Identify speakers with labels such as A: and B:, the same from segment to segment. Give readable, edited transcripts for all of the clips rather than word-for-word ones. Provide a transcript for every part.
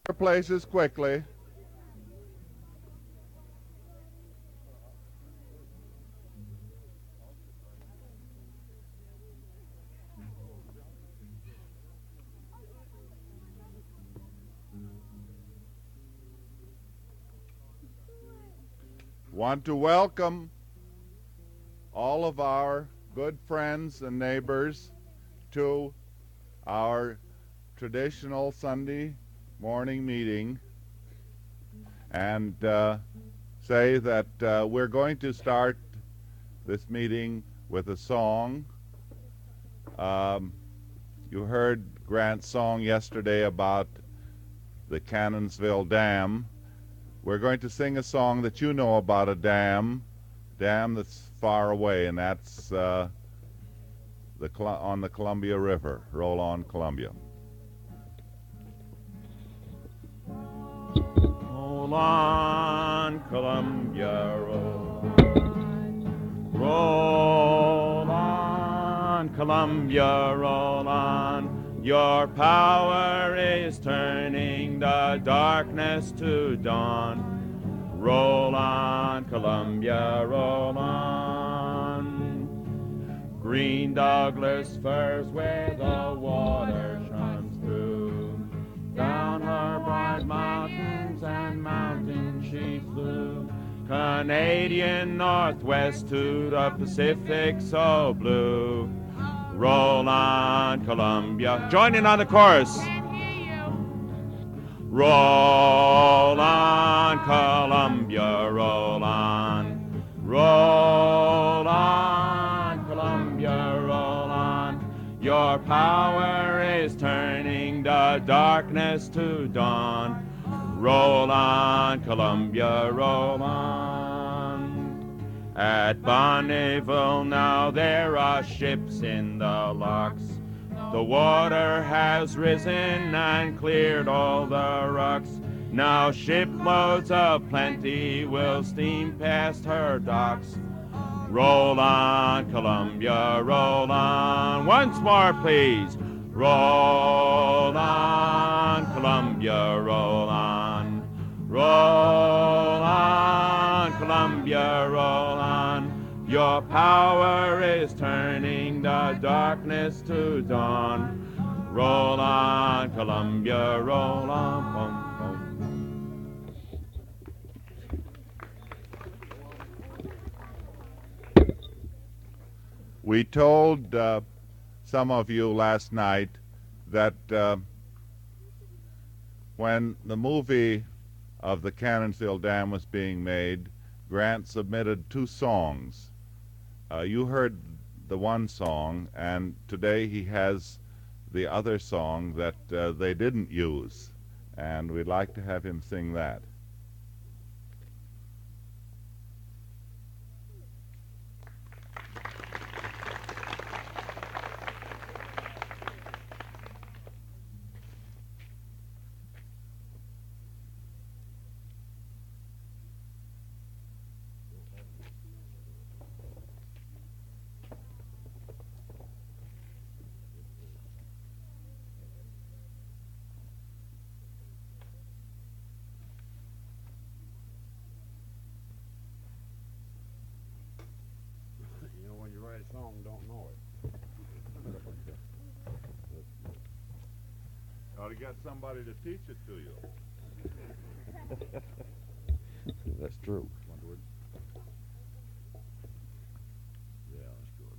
A: Places quickly. Want to welcome all of our good friends and neighbors to our traditional Sunday morning meeting, and say that we're going to start this meeting with a song. You heard Grant's song yesterday about the Cannonsville Dam. We're going to sing a song that you know about, a dam that's far away, and that's on the Columbia River. Roll on, Columbia.
B: Roll on, Columbia, roll. Roll on, Columbia, roll on. Your power is turning the darkness to dawn. Roll on, Columbia, roll on. Green Douglas firs where the water shines through. Down her bright mountains and mountains she flew. Canadian Northwest to the Pacific so blue. Roll on, Columbia. Join in on the chorus. Roll on, Columbia, roll on. Roll on, Columbia, roll on. Your power is turning the darkness to dawn. Roll on, Columbia, roll on. At Bonneville now there are ships in the locks. The water has risen and cleared all the rocks. Now shiploads of plenty will steam past her docks. Roll on, Columbia, roll on. Once more, please. Roll on, Columbia, roll on. Roll on, Columbia, roll on. Your power is turning the darkness to dawn. Roll on, Columbia, roll on. Bum, bum.
A: We told some of you last night that when the movie of the Cannonsville Dam was being made, Grant submitted 2 songs. You heard the one song, and today he has the other song that they didn't use, and we'd like to have him sing that.
C: Song don't know it.
A: Ought to get somebody to teach it to you.
C: That's true.
A: Yeah,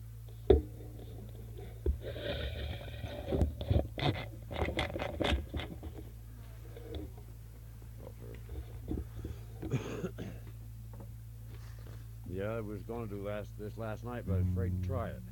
A: that's good.
C: Yeah, I was going to do this last night, but I was afraid to try it.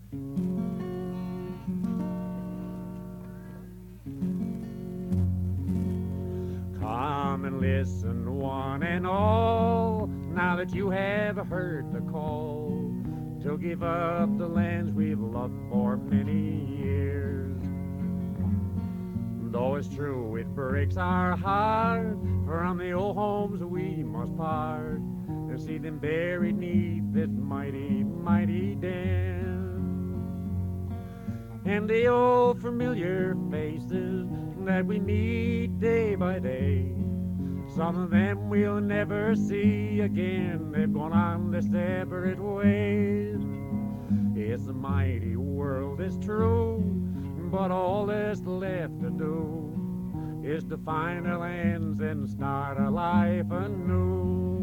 C: Come and listen, one and all, now that you have heard the call to give up the lands we've loved for many years. Though it's true it breaks our heart, from the old homes we must part, and see them buried neath this mighty, mighty dam. And the old familiar faces that we meet day by day. Some of them we'll never see again. They've gone on their separate ways. It's a mighty world, it's true, but all that's left to do is to find our lands and start our life anew.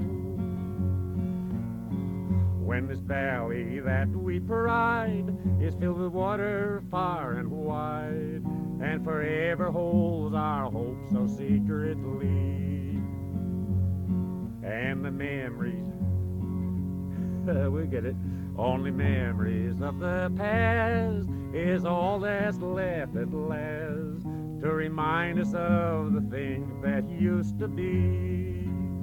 C: When this valley that we pride is filled with water far and wide, and forever holds our hope so secretly, and the memories, we get it, only memories of the past is all that's left at last, to remind us of the things that used to be.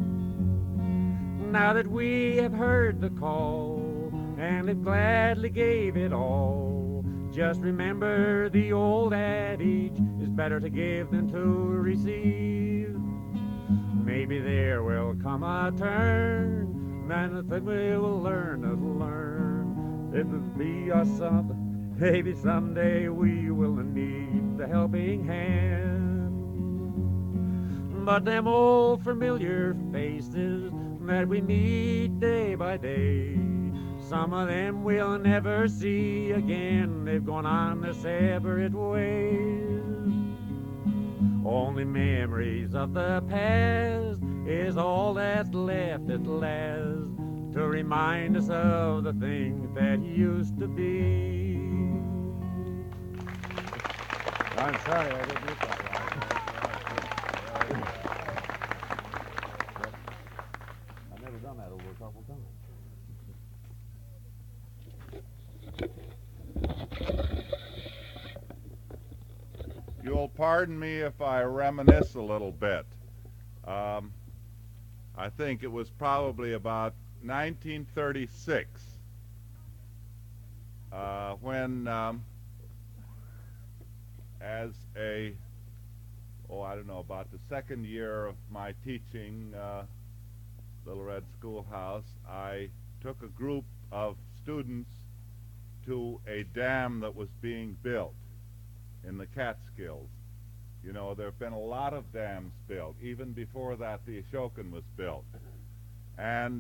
C: Now that we have heard the call and have gladly gave it all, just remember the old adage, is better to give than to receive. Maybe there will come a turn, and the thing we will learn. It will be us something, maybe someday we will need the helping hand. But them old familiar faces that we meet day by day, some of them we'll never see again. They've gone on their separate ways. Only memories of the past is all that's left at last, to remind us of the things that used to be. I'm sorry I didn't get that right. I've never done that over a couple times.
A: You'll pardon me if I reminisce a little bit. I think it was probably about 1936 when as a, I don't know, about the second year of my teaching Little Red Schoolhouse, I took a group of students to a dam that was being built in the Catskills. You know, there have been a lot of dams built. Even before that, the Ashokan was built. And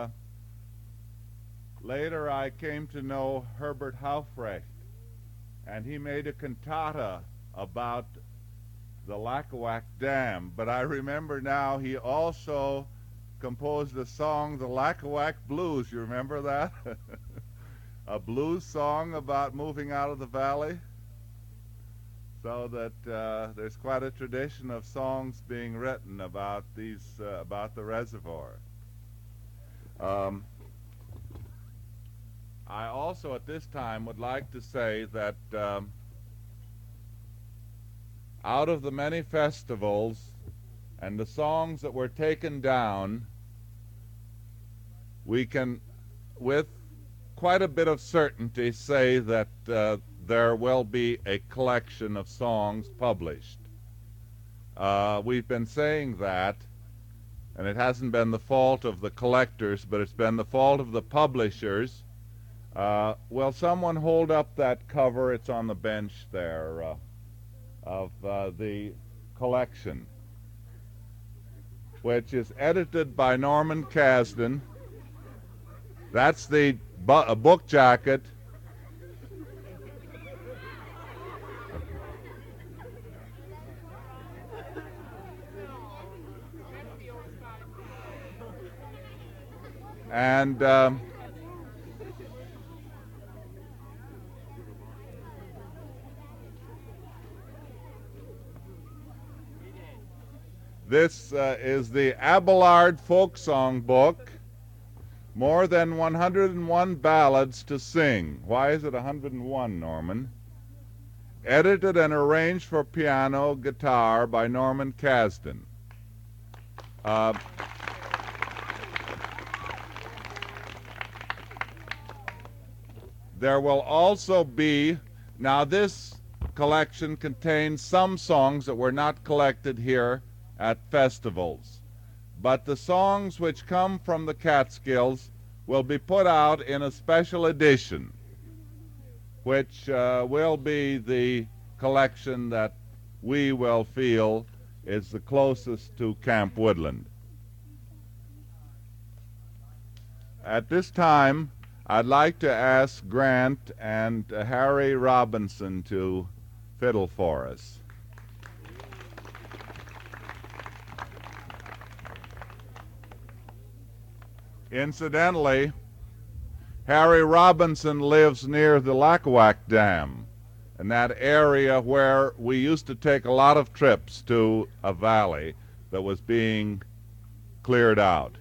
A: later I came to know Herbert Haufrecht, and he made a cantata about the Lackawanna Dam. But I remember now he also composed a song, the Lackawanna Blues. You remember that? A blues song about moving out of the valley? So that there's quite a tradition of songs being written about these, about the reservoir. I also at this time would like to say that out of the many festivals and the songs that were taken down, we can, with quite a bit of certainty, say that there will be a collection of songs published. We've been saying that, and it hasn't been the fault of the collectors, but it's been the fault of the publishers. Will someone hold up that cover? It's on the bench there, of the collection, which is edited by Norman Kasdan. That's the book jacket. And this is the Abelard Folk Song Book, More Than 101 Ballads to Sing. Why is it 101, Norman? Edited and arranged for piano, guitar by Norman Kasdan. There will also be, now this collection contains some songs that were not collected here at festivals, but the songs which come from the Catskills will be put out in a special edition, which will be the collection that we will feel is the closest to Camp Woodland. At this time, I'd like to ask Grant and Harry Robinson to fiddle for us. Incidentally, Harry Robinson lives near the Lackawanna Dam, in that area where we used to take a lot of trips to a valley that was being cleared out.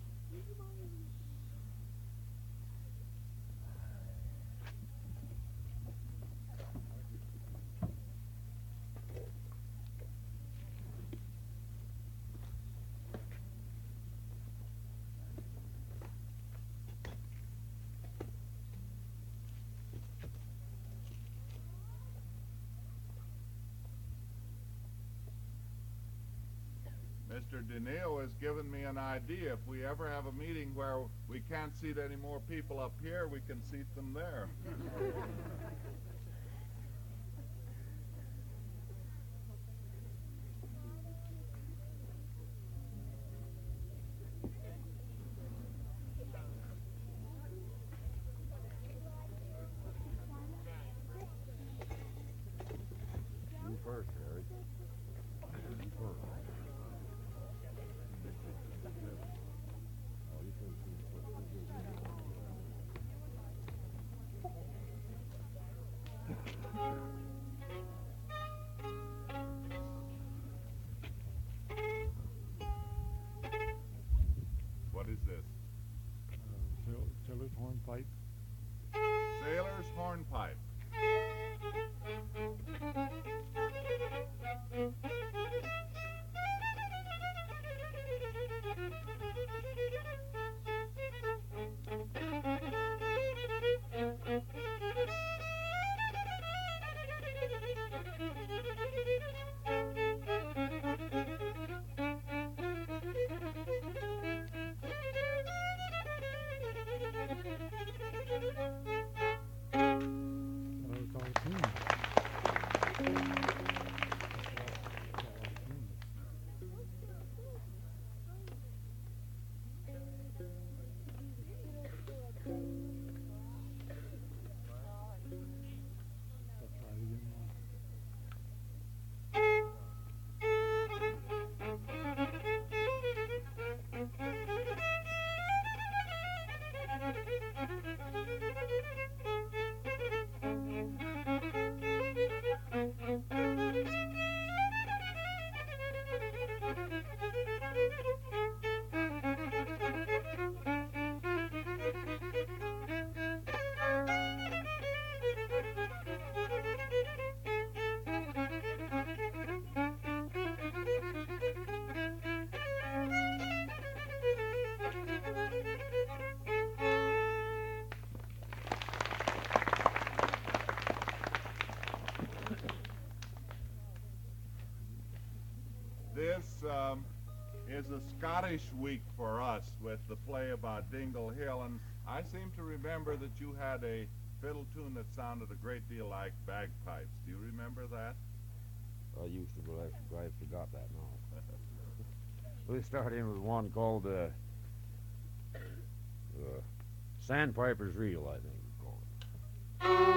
A: Mr. Denille has given me an idea. If we ever have a meeting where we can't seat any more people up here, we can seat them there.
C: You first, Harry. You first.
A: What is this?
C: Sailor's hornpipe.
A: Sailor's hornpipe. This is a Scottish week for us with the play about Dingle Hill, and I seem to remember that you had a fiddle tune that sounded a great deal like bagpipes. Do you remember that?
C: I used to, but I forgot that now. We start in with one called Sandpiper's Reel, I think it's called.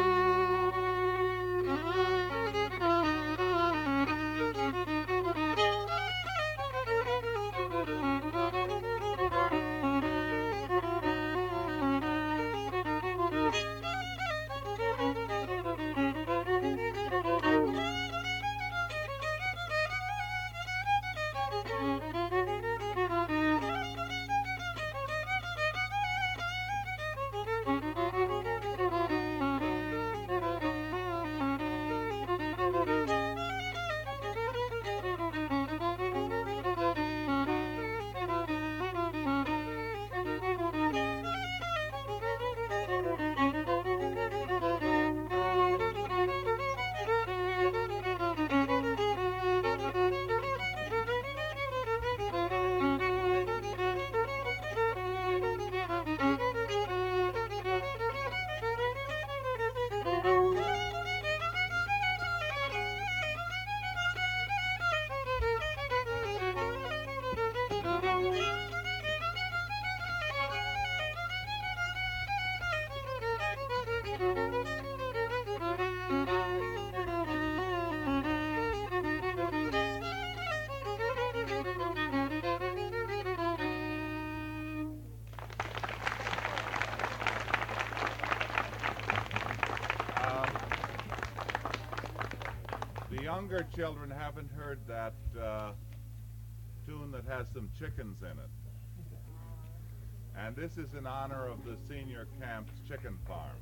A: younger children haven't heard that tune that has some chickens in it. And this is in honor of the senior camp's chicken farm.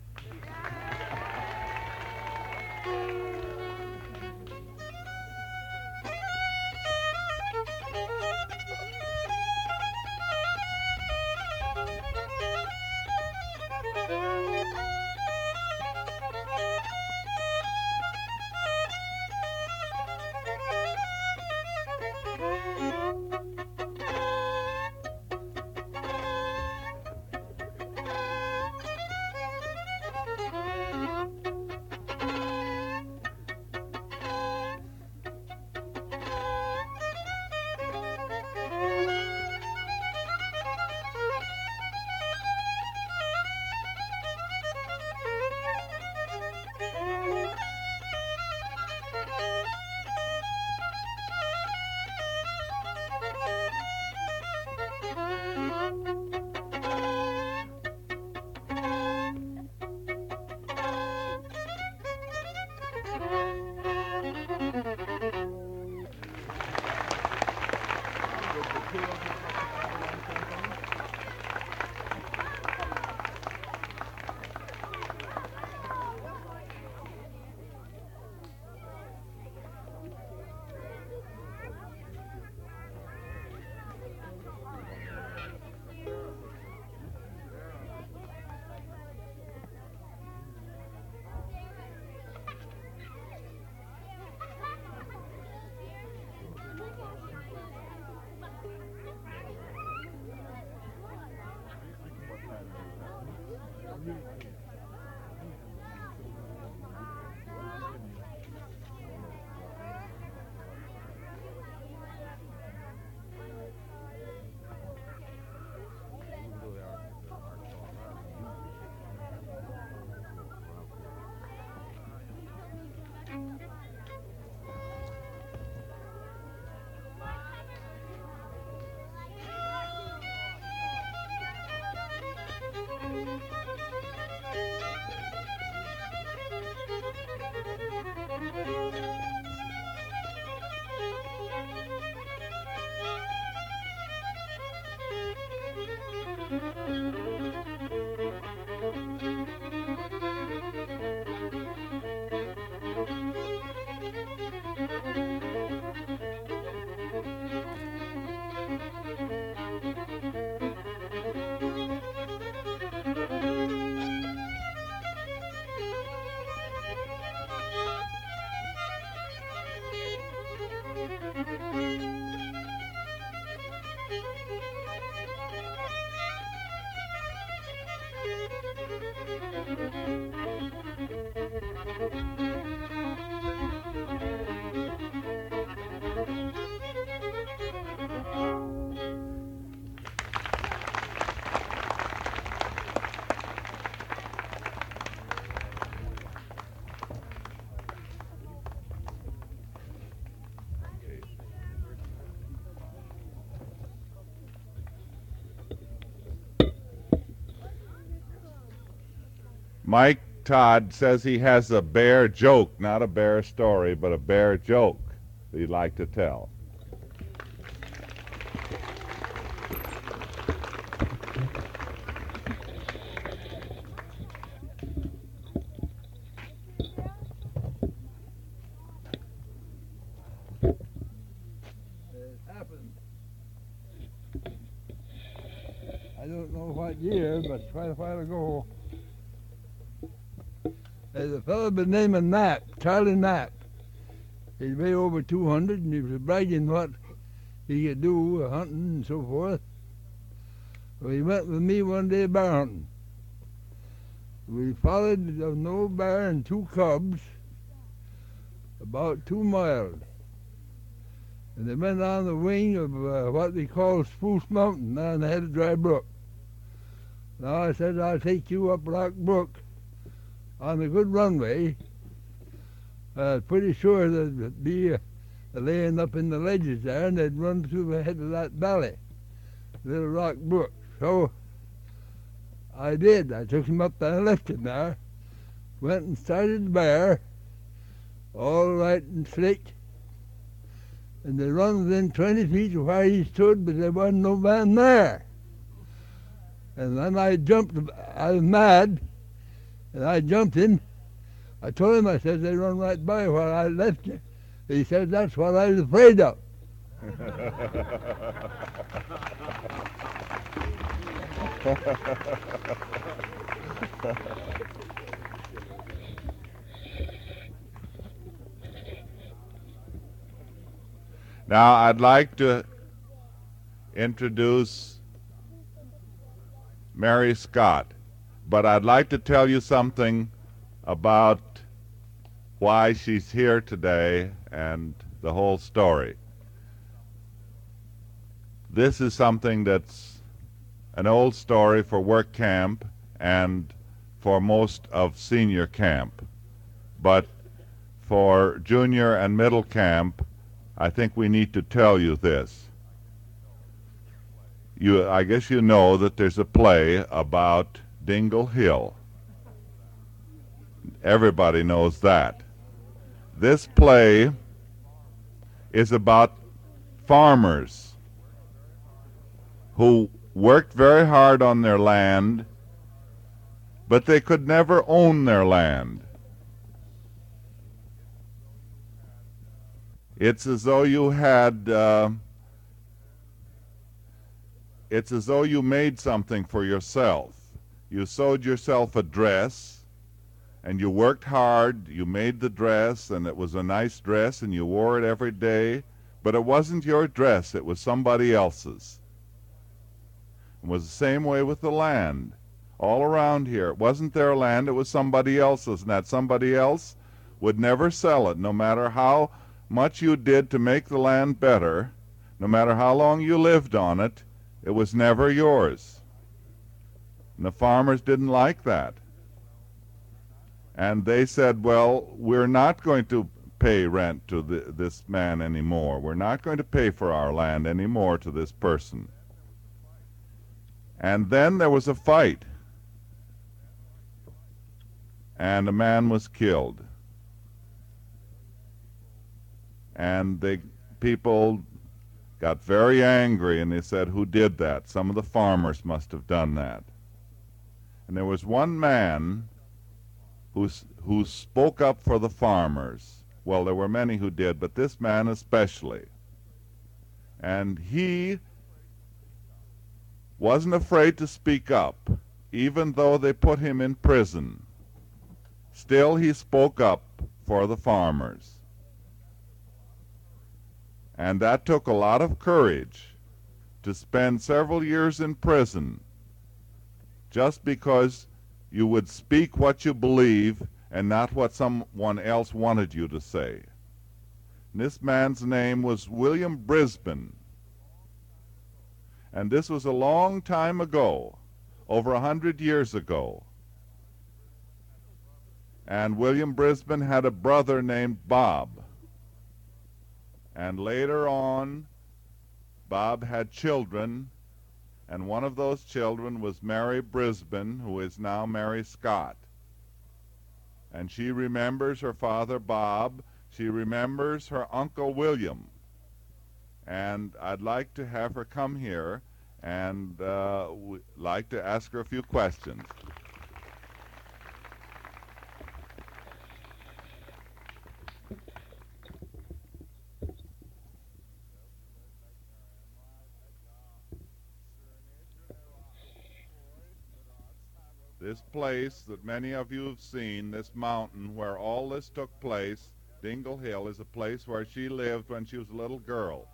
A: Mike Todd says he has a bear joke, not a bear story, but a bear joke that he'd like to tell.
D: It happened. I don't know what year, but quite a while ago. There's a fellow by the name of Knapp, Charlie Knapp. He'd weigh over 200, and he was bragging what he could do, hunting and so forth. So he went with me one day bear hunting. We followed an old bear and two cubs about 2 miles. And they went on the wing of what they call Spruce Mountain, down the head of Dry Brook. Now I said, I'll take you up Rock Brook on a good runway. Pretty sure there'd be laying up in the ledges there, and they'd run through the head of that valley, Little Rock Brook. So I did. I took him up there and left him there. Went and started the bear, all right and slick. and they run within 20 feet of where he stood, but there wasn't no man there. And then I jumped, I was mad, and I jumped him. I told him, I said, they run right by where I left you. He said, that's what I was afraid of.
A: Now I'd like to introduce Mary Scott, but I'd like to tell you something about why she's here today and the whole story. This is something that's an old story for work camp and for most of senior camp, but for junior and middle camp, I think we need to tell you this. I guess you know that there's a play about Dingle Hill. Everybody knows that. This play is about farmers who worked very hard on their land, but they could never own their land. It's as though you had, it's as though you made something for yourself. You sewed yourself a dress, and you worked hard, you made the dress, and it was a nice dress, and you wore it every day, but it wasn't your dress, it was somebody else's. It was the same way with the land. All around here, it wasn't their land, it was somebody else's, and that somebody else would never sell it, no matter how much you did to make the land better, no matter how long you lived on it, it was never yours. And the farmers didn't like that. And they said, well, we're not going to pay rent to this man anymore. We're not going to pay for our land anymore to this person. And then there was a fight. And a man was killed. And the people got very angry, and they said, who did that? Some of the farmers must have done that. And there was one man who spoke up for the farmers. Well, there were many who did, but this man especially. And he wasn't afraid to speak up, even though they put him in prison. Still, he spoke up for the farmers. And that took a lot of courage to spend several years in prison just because you would speak what you believe and not what someone else wanted you to say. And this man's name was William Brisbane. And this was a long time ago, over 100 years ago. And William Brisbane had a brother named Bob. And later on, Bob had children, and one of those children was Mary Brisbane, who is now Mary Scott. And she remembers her father Bob. She remembers her Uncle William. And I'd like to have her come here and like to ask her a few questions. This place that many of you have seen, this mountain where all this took place, Dingle Hill, is a place where she lived when she was a little girl.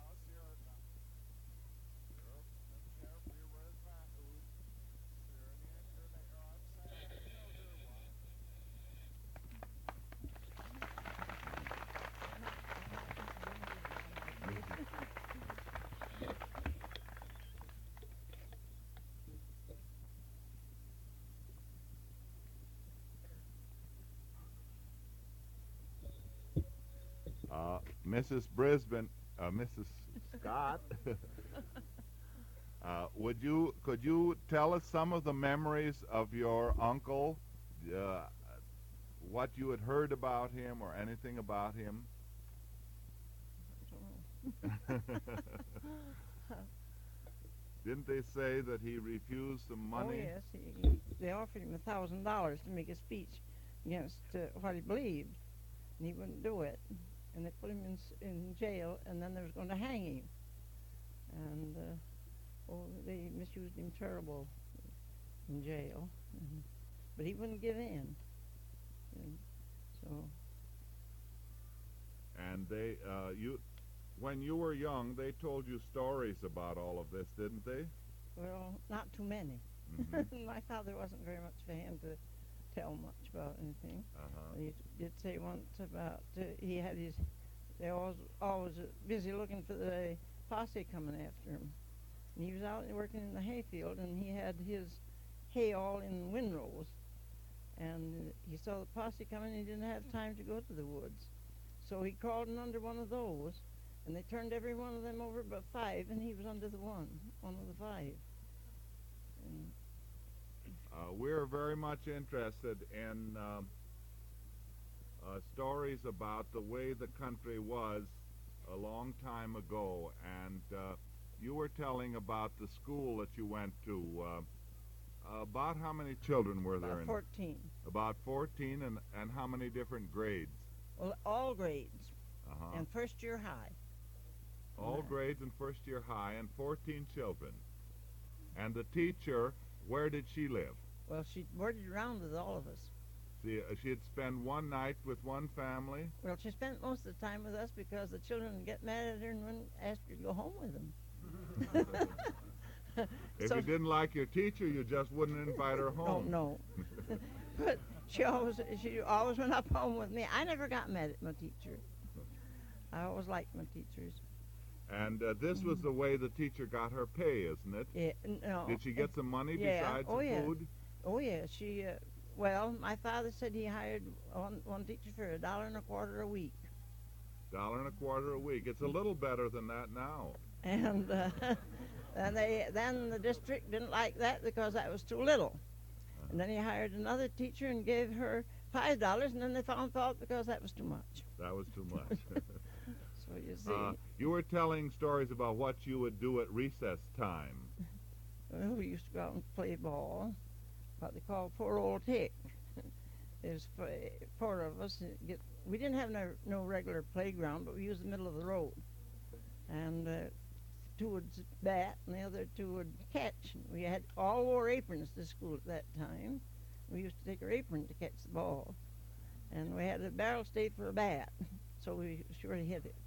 A: Mrs. Brisbane, Mrs. Scott, could you tell us some of the memories of your uncle, what you had heard about him or anything about him? Didn't they say that he refused some money?
E: Oh yes, they offered him $1,000 to make a speech against what he believed, and he wouldn't do it. And they put him in jail, and then they was going to hang him. And they misused him terrible in jail. But he wouldn't give in. And so.
A: And they, when you were young, they told you stories about all of this, didn't they?
E: Well, not too many.
A: Mhm.
E: My father wasn't very much for him to tell much about anything.
A: Uh-huh.
E: He did say once about he had his. They always busy looking for the posse coming after him, and he was out working in the hayfield, and he had his hay all in windrows, and he saw the posse coming, and he didn't have time to go to the woods, so he crawled in under one of those, and they turned every one of them over but 5, and he was under the one of the 5. And
A: We're very much interested in stories about the way the country was a long time ago, and you were telling about the school that you went to. About how many children were there?
E: about 14.
A: About 14, and how many different grades?
E: Well, all grades,
A: Uh-huh.
E: and first year high.
A: All grades in first year high, and 14 children. And the teacher, where did she live?
E: Well, she boarded around with all of us.
A: She'd spend one night with one family.
E: Well, she spent most of the time with us because the children would get mad at her and wouldn't ask her to go home with them.
A: If
E: So-
A: you didn't like your teacher, you just wouldn't invite her
E: Oh,
A: home.
E: no. But she always went up home with me. I never got mad at my teacher. I always liked my teachers.
A: And this was the way the teacher got her pay, isn't it?
E: Yeah, no.
A: Did she get some money
E: Yeah.
A: besides
E: Oh,
A: the
E: yeah.
A: food?
E: Oh yeah, she. Well, my father said he hired one teacher for $1.25 a week,
A: $1.25 a week. It's a little better than that now.
E: and then the district didn't like that because that was too little, and then he hired another teacher and gave her $5, and then they found fault because that was too much.
A: That was too much.
E: So you see,
A: You were telling stories about what you would do at recess time.
E: well, we used to go out and play ball, what they call poor old tick. There's 4 of us. We didn't have no regular playground, but we used the middle of the road. And 2 would bat, and the other 2 would catch. We had all wore aprons to school at that time. We used to take our apron to catch the ball. And we had a barrel stave for a bat, so we surely hit it.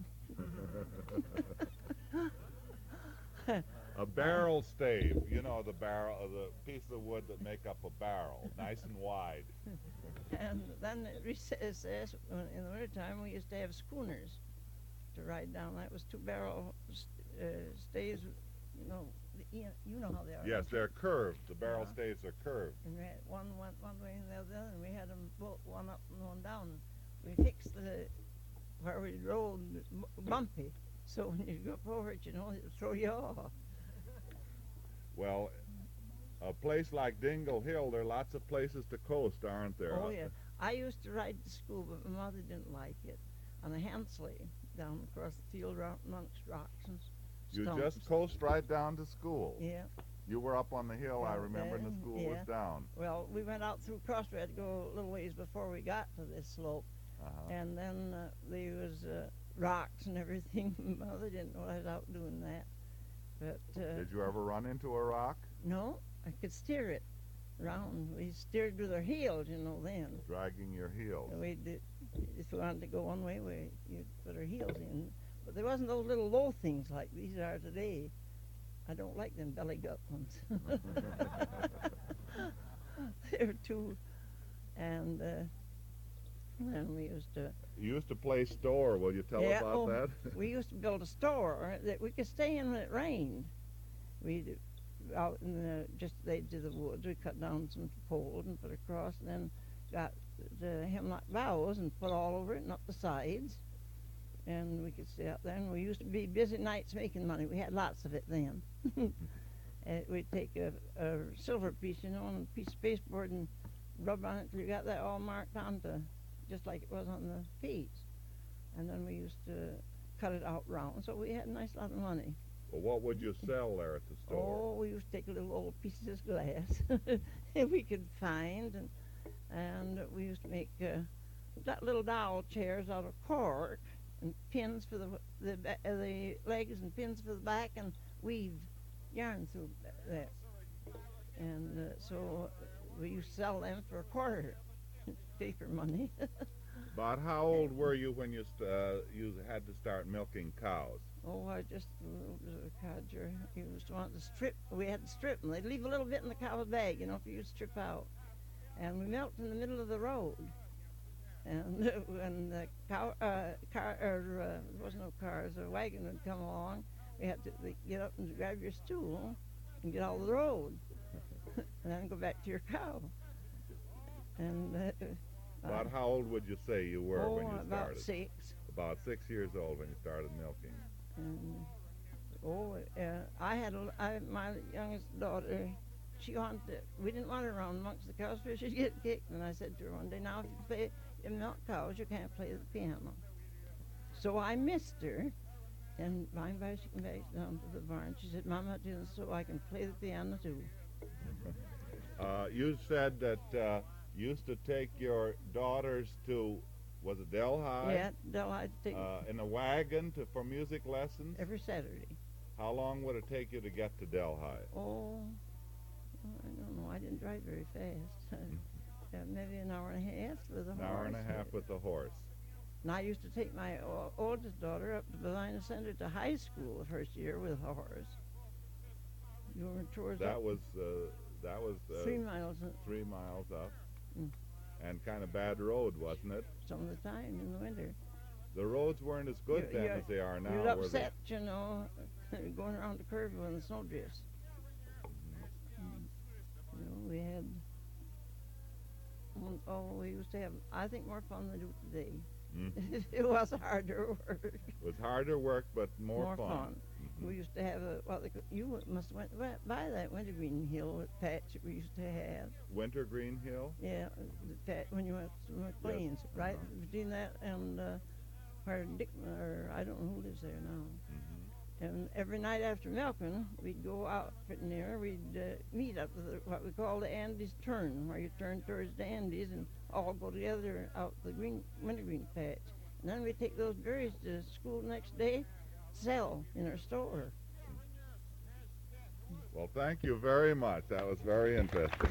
A: A barrel stave, you know, the piece of wood that make up a barrel, nice and wide.
E: And then at recess, in the wintertime, we used to have schooners to ride down. That was 2-barrel staves, you know how they are.
A: Yes, they're curved. The barrel
E: Yeah.
A: staves are curved.
E: And we had one went one way and the other, and we had them both one up and one down. We fixed where we rode bumpy, so when you go up over it, it would throw you off.
A: Well, a place like Dingle Hill, there are lots of places to coast, aren't there?
E: Oh yeah, I used to ride to school, but my mother didn't like it. On a hand sleigh down across the field amongst rocks and
A: You
E: stones.
A: just coast right down to school.
E: Yeah.
A: You were up on the hill, I
E: Yeah,
A: remember, and the school
E: yeah.
A: was down.
E: Well, we went out through Cross. We had to go a little ways before we got to this slope.
A: Uh-huh.
E: And then there was rocks and everything. Mother didn't know I was out doing that. But
A: Did you ever run into a rock?
E: no, I could steer it around. We steered with our heels, then.
A: Dragging your heels.
E: If we wanted to go one way, you'd put our heels in. But there wasn't those little low things like these are today. I don't like them belly gut ones. They're too. And then we used to.
A: You used to play store. Will you tell
E: Yeah,
A: about
E: oh,
A: that?
E: We used to build a store that we could stay in when it rained. We'd out in the just the edge of the woods. We cut down some poles and put across, and then got the hemlock boughs and put all over it and up the sides, and we could stay out there. And we used to be busy nights making money. We had lots of it then. We'd take a silver piece, and a piece of pasteboard and rub on it till you got that all marked onto, just like it was on the piece. And then we used to cut it out round, so we had a nice lot of money.
A: Well, what would you sell there at the store?
E: Oh, we used to take little old pieces of glass if we could find, and we used to make little doll chairs out of cork and pins for the legs and pins for the back, and weave yarn through that. And so we used to sell them for a quarter, paper money.
A: About how old were you when you had to start milking cows?
E: Oh, I just was a codger. You used to want to strip. We had to strip them. They'd leave a little bit in the cow's bag, you know, for you to strip out. And we milked in the middle of the road. And when the there was no cars, a wagon would come along, we had to get up and grab your stool and get out of the road. And then go back to your cow. And
A: About how old would you say you were when you started?
E: About 6.
A: About 6 years old when you started milking.
E: And I had my youngest daughter. She wanted. We didn't want her around amongst the cows because she'd get kicked. And I said to her one day, "Now, if you milk cows, you can't play the piano." So I missed her. And by and by she came back down to the barn. She said, "Mama, do this so I can play the piano too."
A: You said that you used to take your daughters to, was it Delhi?
E: Yeah, Delhi to take
A: in a wagon for music lessons?
E: every Saturday.
A: How long would it take you to get to Delhi?
E: Oh, I don't know. I didn't drive very fast. Maybe an hour and a half with a horse.
A: An hour and a half with the horse.
E: And I used to take my oldest daughter up to Belina Center to high school the first year with a horse. You were towards
A: That
E: up
A: was
E: 3 miles
A: 3 miles up.
E: Mm.
A: And kind of bad road, wasn't it?
E: some of the time in the winter.
A: The roads weren't as good then as they are now,
E: You'd
A: were they?
E: upset, you know, going around the curve when the snow drifts. You know, we had, we used to have, I think, more fun than we do today.
A: Mhm.
E: It was harder work.
A: It was harder work, but more fun. Mhm.
E: We used to have you must have went by that wintergreen hill patch that we used to have.
A: Wintergreen Hill?
E: Yeah, when you went to McLean's,
A: Yes.
E: right
A: Uh-huh.
E: between that and where Dick, or I don't know who lives there now.
A: Mhm.
E: And every night after milking, we'd go out pretty near. We'd meet up with what we call the Andes turn, where you turn towards the Andes and all go together out the wintergreen patch. And then we'd take those berries to school the next day, sell in our store.
A: Well, thank you very much. That was very interesting.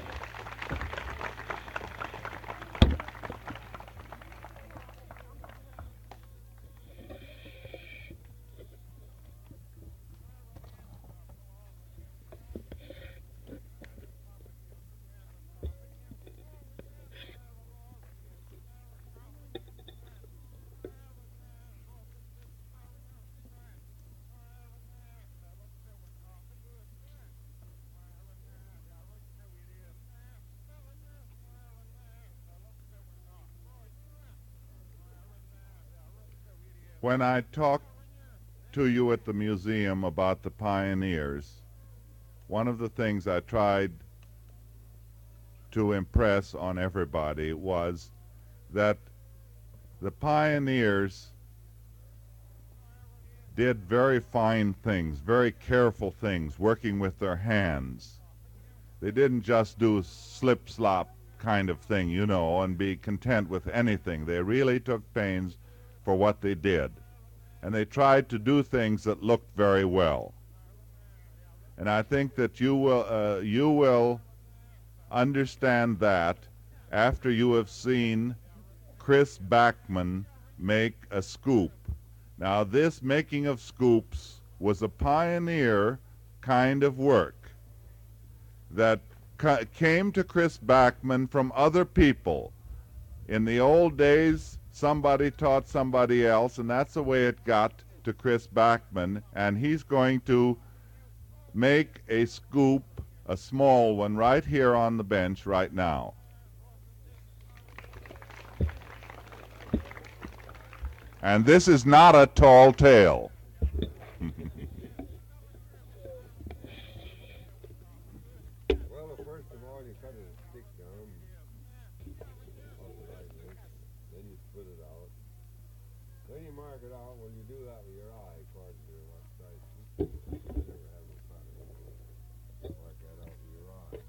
A: When I talked to you at the museum about the pioneers, one of the things I tried to impress on everybody was that the pioneers did very fine things, very careful things, working with their hands. They didn't just do slip-slop kind of thing, you know, and be content with anything. They really took pains for what they did. And they tried to do things that looked very well. And I think that you will understand that after you have seen Chris Bachman make a scoop. Now, this making of scoops was a pioneer kind of work that came to Chris Bachman from other people. In the old days, somebody taught somebody else, and that's the way it got to Chris Bachman, and he's going to make a scoop, a small one, right here on the bench right now. And this is not a tall tale.
F: Well, first of all, you cut a stick down off the right edge. Then you split it out. Then you mark mark it out. Well, you do that with your eye, according to what size scoop you use. You never have a pattern. Mark that out with your eye.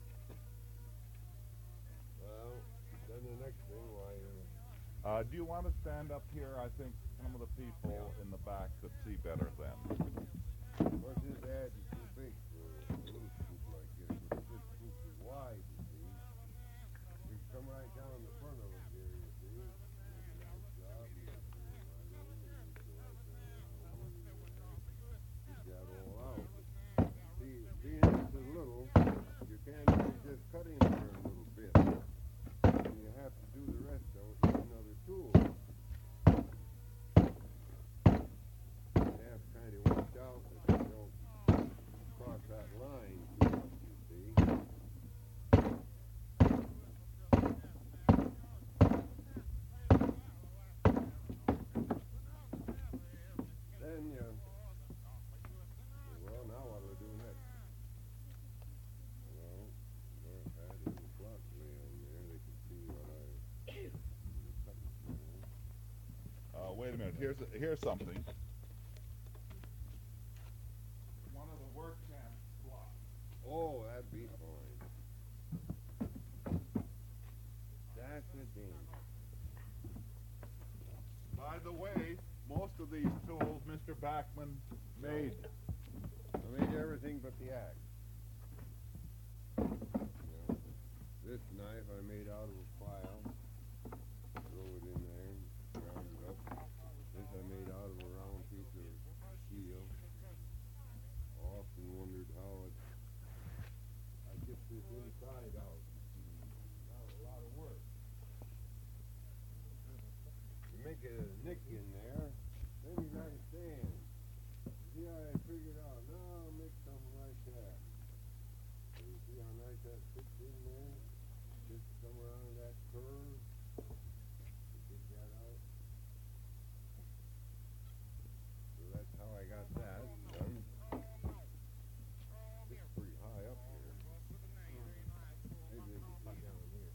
F: Well, then the next thing, why,
A: Do you want to stand up here? I think some of the people in the back could see better then.
F: of course, this ad is too big for a little scoop like this. But this scoop is wide, you see. You can come right down the front of it here, you see. Make a nice job. You can turn it right over and you go right down around here. Get that all out. But see, being this is little, you can't really just cut in here a little bit. And you have to do the rest of it with another tool. You have to kind of watch out that you don't cross that line too much, you see. Then you, well, now what do we do next? Well, there's that little block lay on there. They can see what I cutting for.
A: Wait a minute. Here's something. One of the work camp blocks.
F: Oh, that'd be fine. That's the thing.
A: By the way, most of these tools Mr. Backman made.
F: I made everything but the axe. You know, this knife I made out of a file. Throw it in there, ground it up. This I made out of a round piece of steel. Often wondered how I get this inside out. Not a lot of work. You make a nick in there, then you got to stand. See how I figured out? Now I'll make something like that. So you see how nice that fits in there? Just come around that curve. You get that out. So that's how I got that done. It's pretty high up here. Maybe they can see down here.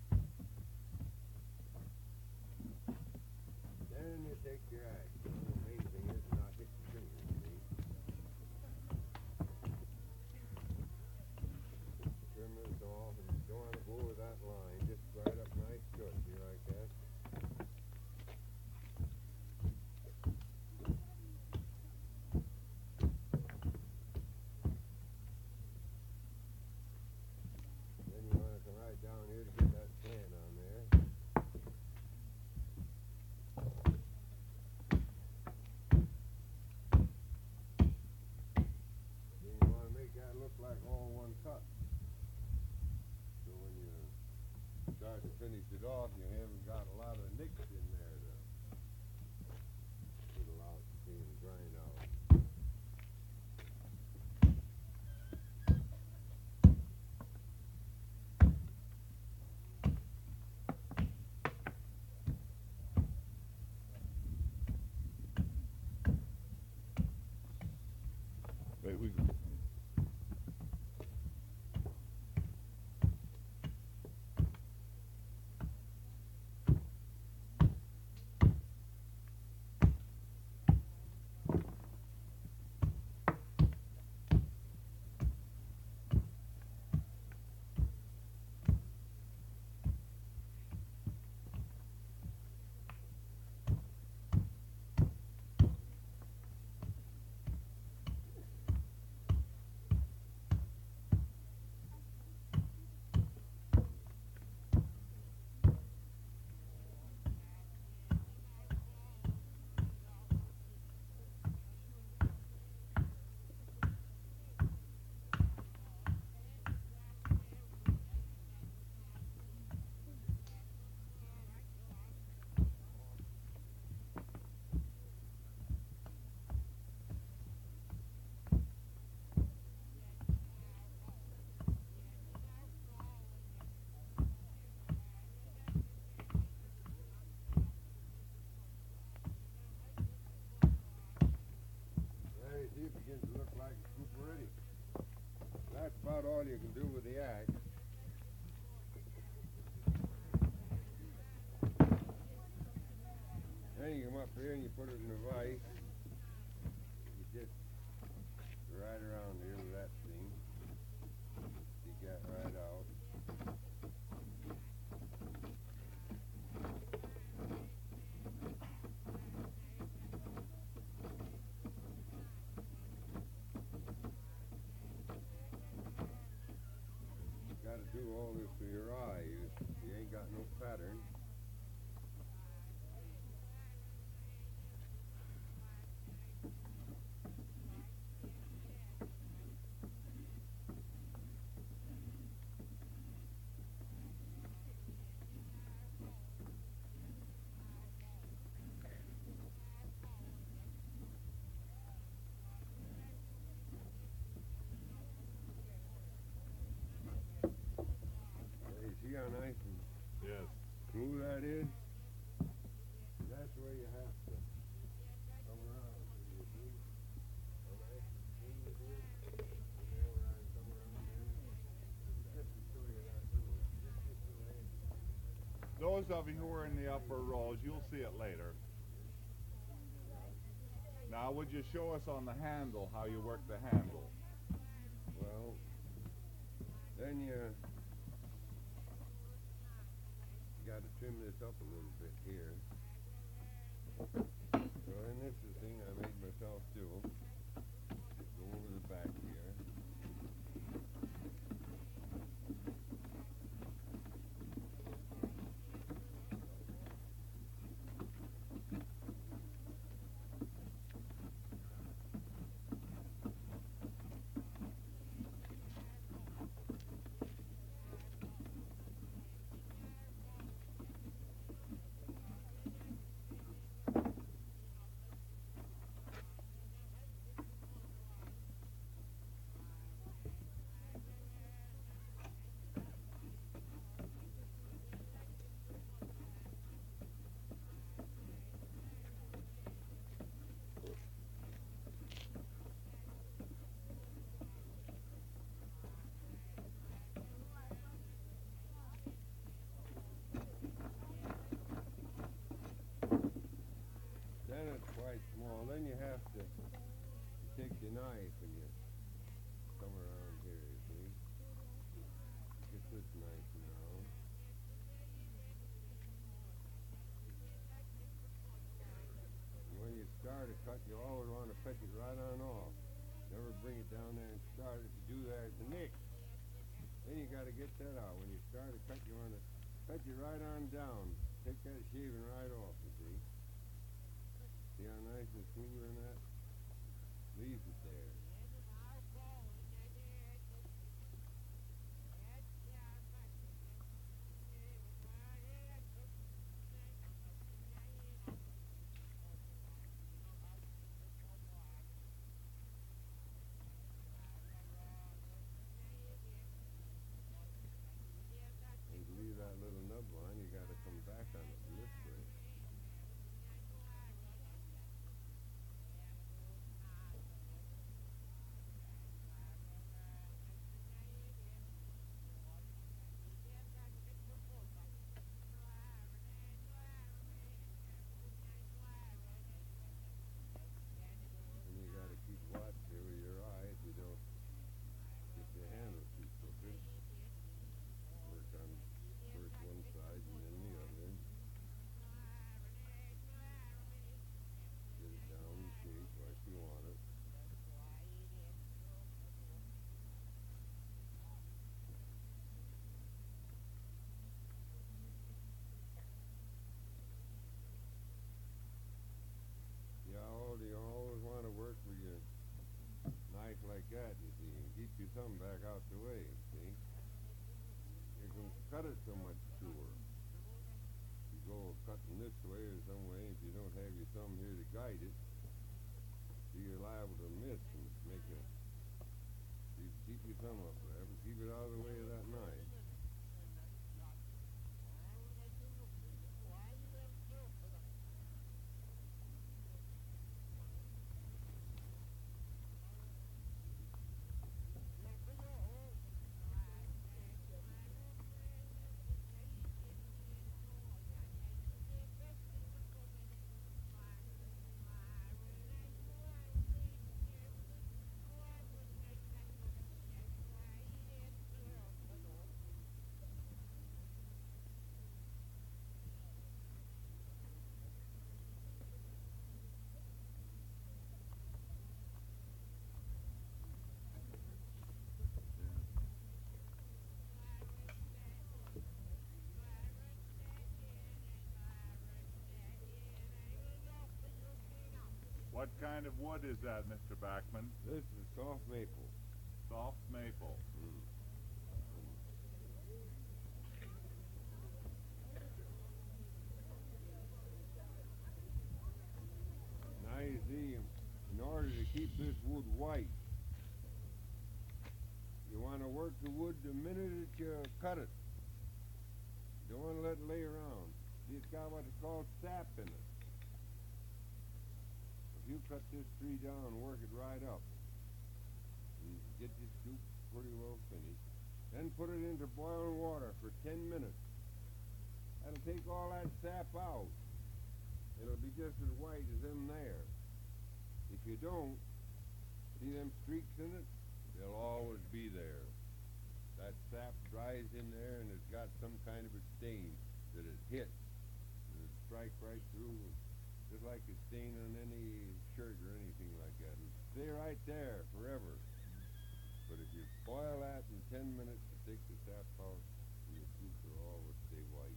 F: Then you take your axe. The main thing is not hit your fingers, see? Trim this off and you don't want to go over that line. Just right up nice short, see like that? Then you want to come right down here to get that sand on there. Then you want to make that look like all one cut. So when you start to finish it off, you haven't got a lot of nicks in there to put a lot of being grind out.
A: Wait, we. See, it begins to look like a scoop already. That's about all you can do with the axe.
F: Then you come up here and you put it in the vise. You just right around here with that thing. You got right out. Got to do all this with your eye. You ain't got no pattern. You see how nice and
A: Yes.
F: smooth that is? That's where you have to come around. You see? How nice and smooth it is? And then when I come around here, just to show you that little, just this little edge.
A: Those of you who are in the upper rows, you'll see it later. Now, would you show us on the handle how you work the handle?
F: Well, then you got to trim this up a little bit here. So then this is the thing I made myself do. Go over the back here. Then it's quite small. Then you have to take your knife and you come around here, you see. Get this nice and round. And when you start a cut, you always want to pick it right on off. Never bring it down there and start it. If you do that, it's a nick. Then you got to get that out. When you start a cut, you want to cut it right on down. Take that shaving right off, you see. See how nice and smooth in that? Leaves it there. And to leave that little nub line, you got to come back on it from this way. And you got to keep watch here with your eye if you don't get your handle too crooked. Work on first one side and then the other. Get it down in shape like you want it. You always want to work with your knife like that, you see, and keep your thumb back out the way, see? You can cut it so much truer. You go cutting this way or some way, if you don't have your thumb here to guide it, you're liable to miss and make a... You keep your thumb up there, but keep it out of the way of that knife.
A: What kind of wood is that, Mr. Backman?
F: This is soft maple.
A: Soft maple.
F: Now you see, in order to keep this wood white, you want to work the wood the minute that you cut it. You don't want to let it lay around. See, it's got what they call sap in it. If you cut this tree down and work it right up, and get this scoop pretty well finished, then put it into boiling water for 10 minutes. That'll take all that sap out. It'll be just as white as them there. If you don't, see them streaks in it? They'll always be there. That sap dries in there and it's got some kind of a stain that it hits. And it strike right through, just like a stain on any shirt or anything like that. It'll stay right there forever. But if you boil that in 10 minutes to take the sap out, your fruits will always stay white.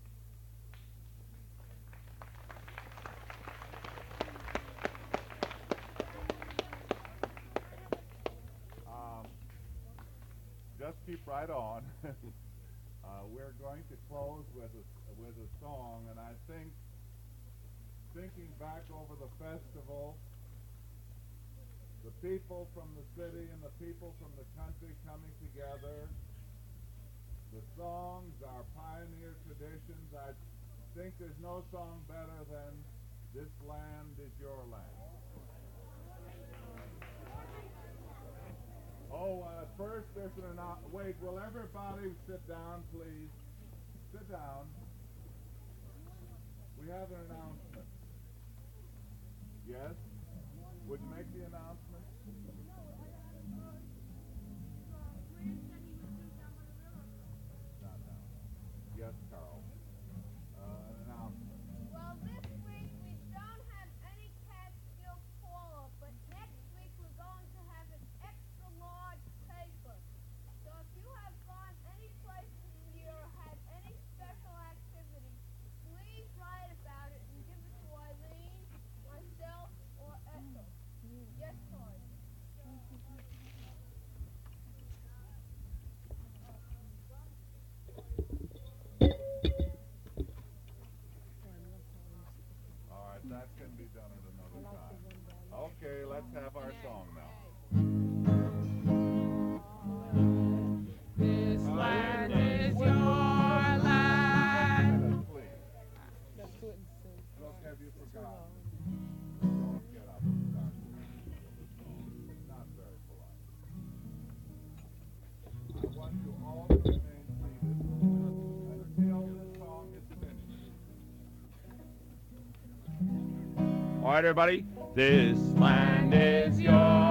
A: Just keep right on. We're going to close with a song, and I think, thinking back over the festival, the people from the city and the people from the country coming together, the songs, our pioneer traditions, I think there's no song better than "This Land Is Your Land." Oh, first there's an announcement. Wait, will everybody sit down, please? Sit down. We have an announcement. Yes? Would you make the announcement? Not now. Yes, Carl. An announcement.
G: Well, this week we don't have any Catskill call-up, but next week we're going to have an extra large paper. So if you have gone any place in the year or had any special activity, please write about it and give it to Eileen, myself, or Ethel. Yes, Todd.
A: All right, that can be done at another time. Okay, let's have our song now.
B: This land is your land.
A: Please. Look, have you forgotten? Don't get up and start singing the song. It's not very polite. I want you all to remain seated until this song is finished.
B: All right, everybody. This land is your